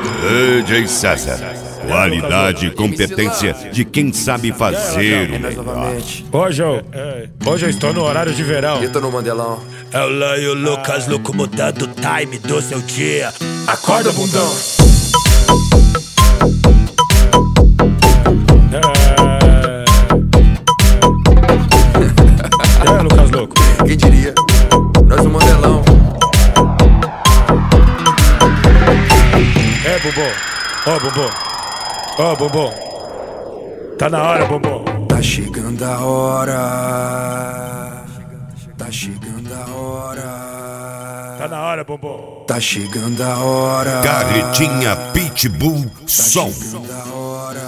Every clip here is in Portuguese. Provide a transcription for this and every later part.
DJ César, qualidade e competência de quem sabe fazer o melhor. Hoje eu estou no horário de verão. Eu tô no Mandelão. É o Laio Lucas, louco mudando o time do seu dia. Acorda, bundão. Lucas louco. Quem diria? Nós no Mandelão. Bumbum. Bumbum. Bumbum. Tá na hora, Bumbum. Tá chegando a hora. Tá chegando a hora. Tá na hora, Bumbum. Tá chegando a hora. Carretinha Pitbull Som. Tá chegando a hora.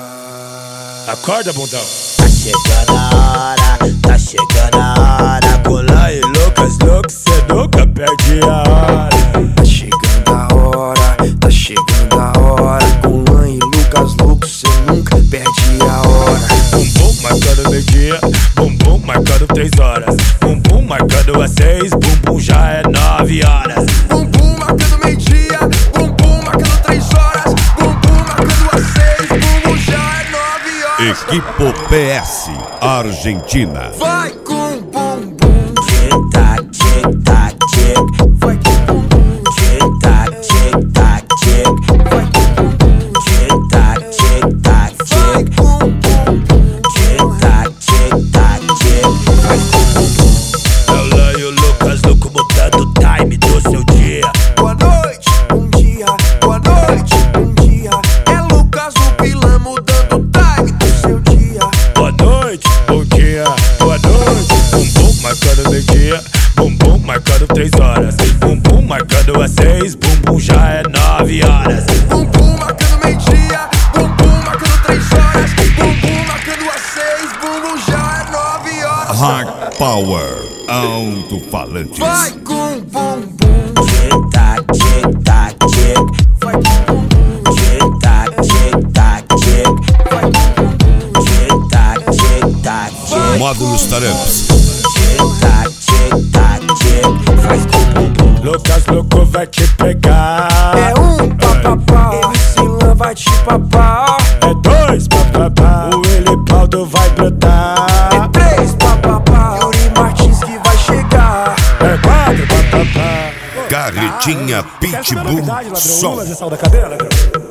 Acorda, bundão. Tá chegando a hora, tá chegando a hora. Colar e Lucas, louco, cê nunca perde a hora. Tá chegando a hora, tá chegando a hora. Com Lan e Lucas louco, cê nunca perde a hora. Bumbum marcando meio-dia, bumbum marcando 3 horas. Bumbum marcando às 6, bumbum já é 9 horas. Bumbum marcando meio-dia, bumbum marcando 3 horas. Bumbum marcando às 6, bumbum já é 9 horas. Equipo PS Argentina. Vai com bumbum. Tic-tac, tic-tac, tic. Vai com bumbum. Tic-tac, tic-tac, tic. Vai com bumbum. Tic-tac, tic-tac, Vai tic. com bumbum. Tic-tac, tic-tac, tic. Vai com bumbum. É o Laio Lucas, louco mudando o time do seu dia. Boa noite, bom dia. Boa noite, bom dia. É Lucas o Pilan mudando o time do seu dia. Boa noite, bom dia, boa noite. Bumbum marcando meio-dia, bumbum marcando 3 horas. Bumbum marcando às 6, bumbum já é 9 horas. Bumbum marcando meio-dia, bumbum marcando 3 horas. Bumbum marcando às 6, bumbum já é 9 horas. Hard Power Alto-Falantes. Vai com bumbum. Tic-tac, tic-tac, tic. Vai com bumbum. Tic-tac, tic-tac, tic. Vai com bumbum. Tic-tac, tic-tac, tic. Módulos Taramps. Tic-tac, tic-tac, tic. Vai com bumbum. Lucas louco vai te pegar. É papapá. MC Lan vai te papar. É 2 papapá. O Elipaldo vai brotar. É 3 papapá. Yuri Martins que vai chegar. É 4 papapá. Carretinha Quer saber a Pitbull novidade, ladrão? Som. Ulas e sal da cadeia, ladrão?